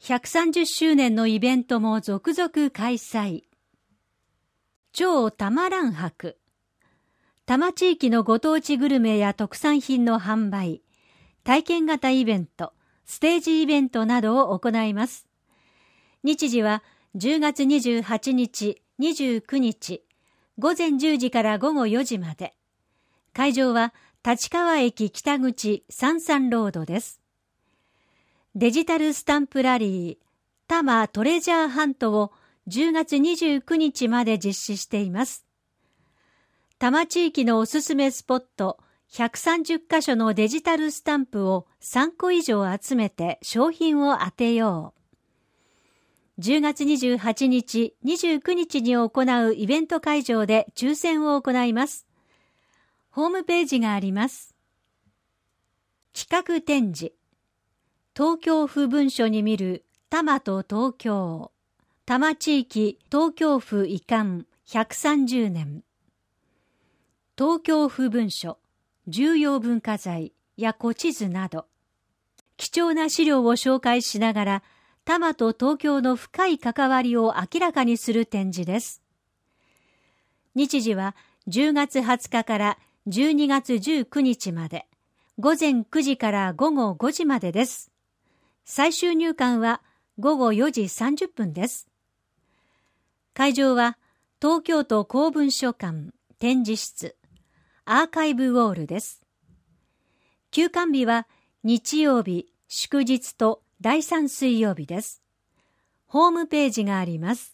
130周年のイベントも続々開催。超たまらん博。多摩地域のご当地グルメや特産品の販売、体験型イベント、ステージイベントなどを行います。日時は10月28日、29日、午前10時から午後4時まで。会場は立川駅北口三々ロードです。デジタルスタンプラリー、多摩トレジャーハントを10月29日まで実施しています。多摩地域のおすすめスポット130カ所のデジタルスタンプを3個以上集めて商品を当てよう。10月28日、29日に行うイベント会場で抽選を行います。ホームページがあります。企画展示。東京府文書に見る多摩と東京。多摩地域東京府移管130年。東京府文書、重要文化財や古地図など、貴重な資料を紹介しながら、多摩と東京の深い関わりを明らかにする展示です。日時は10月20日から12月19日まで、午前9時から午後5時までです。最終入館は午後4時30分です。会場は東京都公文書館展示室アーカイブウォールです。休館日は日曜日、祝日と第3水曜日です。ホームページがあります。